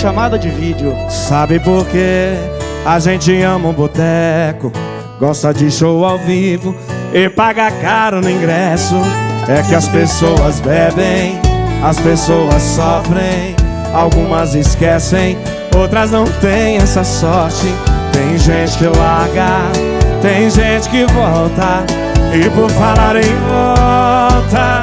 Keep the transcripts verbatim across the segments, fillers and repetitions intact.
chamada de vídeo. Sabe por quê? A gente ama um boteco, gosta de show ao vivo e paga caro no ingresso. É que as pessoas bebem, as pessoas sofrem, algumas esquecem, outras não têm essa sorte. Tem gente que larga, tem gente que volta, e por falar em volta,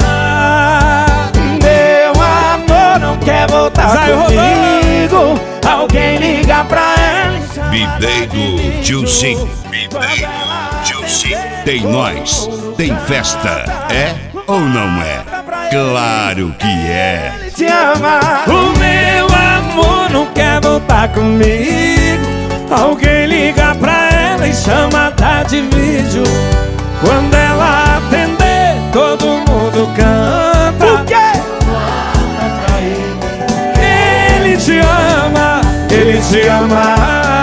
meu amor não quer voltar Zay comigo. Alguém liga pra ela. B-Day do Tiozinho. B-Day do Tiozinho. Tem nós, tem festa. É ou não é? Claro que é. Ele te ama. o meu amor não quer voltar comigo. Alguém liga pra ela em chamada de vídeo. Quando ela atender, todo mundo canta. O quê? Ele te ama, ele te ama.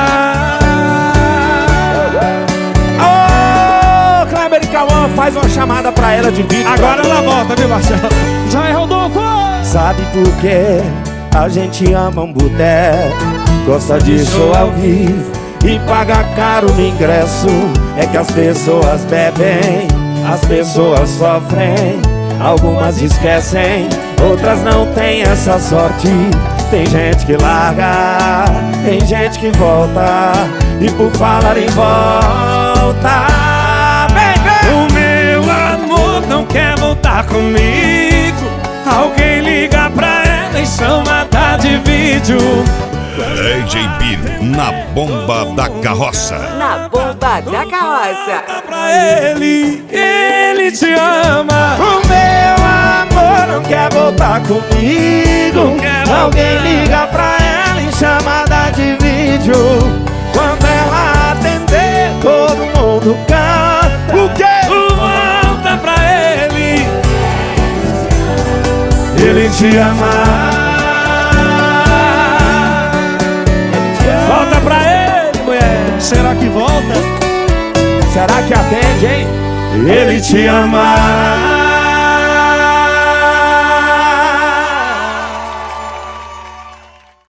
Ô, Kleber e Cauã, faz uma chamada pra ela de vídeo. Agora ela volta, viu, Marcelo? Já é Rodolfo! Sabe por quê? A gente ama um boteco, gosta de show ao vivo e paga caro no ingresso. É que as pessoas bebem, as pessoas sofrem, algumas esquecem, outras não têm essa sorte. Tem gente que larga, tem gente que volta, e por falar em volta, vem, vem. O meu amor não quer voltar comigo. Alguém liga pra ela em chamada de vídeo. D J Biro na bomba da carroça. Na bomba da carroça. Conta pra ele que ele te ama. O meu amor não quer voltar comigo. quer Alguém liga pra ela em chamada de vídeo. Quando ela atender, todo mundo canta. O quê? Volta pra ele, ele te ama. Volta pra ele, mulher. Será que volta? Será que atende, hein? Ele te ama.